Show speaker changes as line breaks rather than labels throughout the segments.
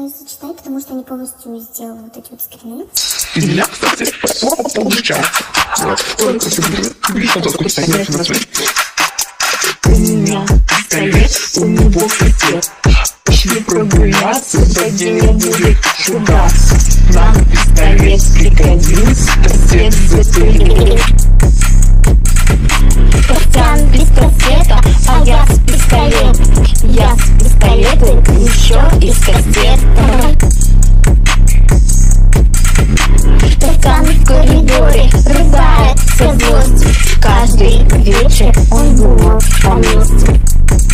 пытаюсь зачитать, потому что я не полностью сделала вот эти вот скрины.
И меня, кстати, получается. Только тебе что-то скучать на свет. У меня пистолет, у него сосед. Пошли прогуляться, сзади не будет чудак. Нам пистолет пригодился, сосед запылил.
Костян без кассета, а я с пистолетом. Я с пистолетом, еще и с кассетом. Костян в коридоре рыдает со злости. Каждый вечер он думал о месте.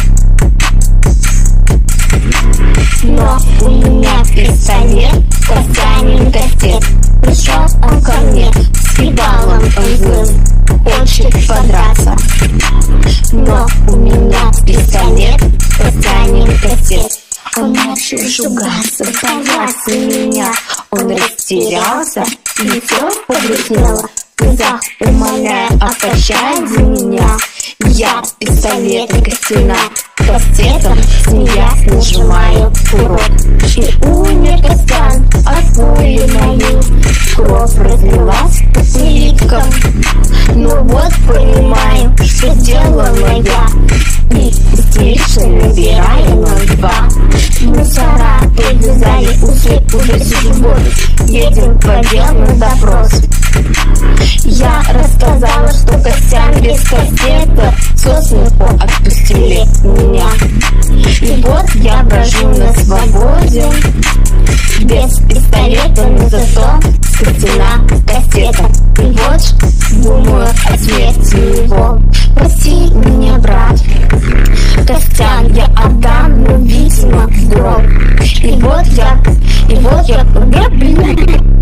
Но у меня пистолет, Костянин кастет. Пришел он ко мне, с педалом он злым, хочет подраться. Но у меня пистолет, Костянин кастет. Он начал шугаться, бояться меня. Он растерялся, лицо побледнело. В глазах умоляя о пощаде меня. Я пистолет костяна, кастетом смеясь нажимаю курок. И умер Костян от пули мою. Кровь разлилась по плиткам. Ну вот понимаю, что делала я. И истерично набираю 02. Мусора повязали уши, уже сижу в воду. Едем по делу на допрос. Я рассказала, что Костян без кассета. Со смеху отпустили меня. И вот я брожу на свободе, без пистолета, но зато скрутена кассета. И вот думаю о смерти его. Прости меня, брат, Костян я отдам, но видимо в гроб. И вот я, блин.